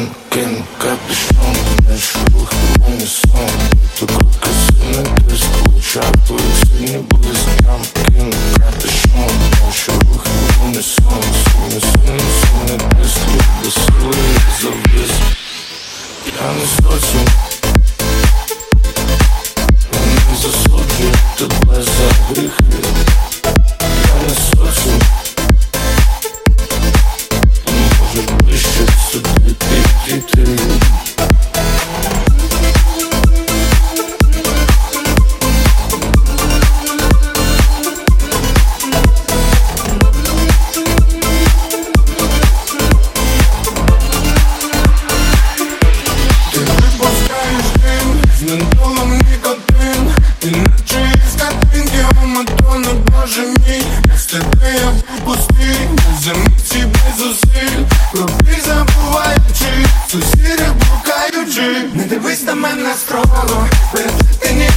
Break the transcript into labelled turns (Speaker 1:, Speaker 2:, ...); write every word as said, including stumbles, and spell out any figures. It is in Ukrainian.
Speaker 1: кину капюшон, дальше рухи в унисон. Такой косыный диск, лучах твоих синий блеск. Прям кину капюшон, дальше рухи в унисон. Синий, синий, синий диск, я до силы и завис. Я не сотен, я не засуджую тебе за гріхи. Я не сотен, можеш ближче сюди підійти. Боже мій, без тебе я був пустий, без емоцій, без зусиль, про біль забуваючи, сусідів блукаючи. Не дивись на мене строго, перед ти ні